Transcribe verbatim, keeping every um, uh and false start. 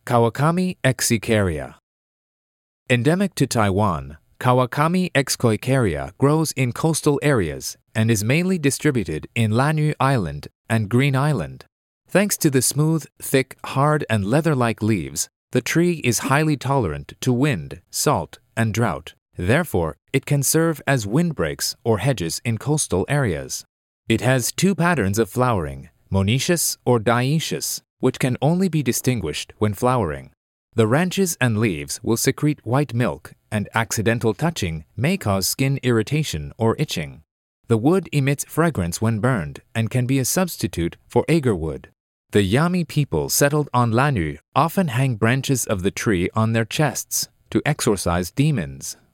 Kawakami execaria. Endemic to Taiwan, Kawakami execaria grows in coastal areas and is mainly distributed in Lanyu Island and Green Island. Thanks to the smooth, thick, hard, and leather-like leaves, the tree is highly tolerant to wind, salt, and drought. Therefore, it can serve as windbreaks or hedges in coastal areas. It has two patterns of flowering, monoecious or dioecious, which can only be distinguished when flowering. The branches and leaves will secrete white milk, and accidental touching may cause skin irritation or itching. The wood emits fragrance when burned and can be a substitute for agar wood. The Yami people settled on Lanyu often hang branches of the tree on their chests to exorcise demons.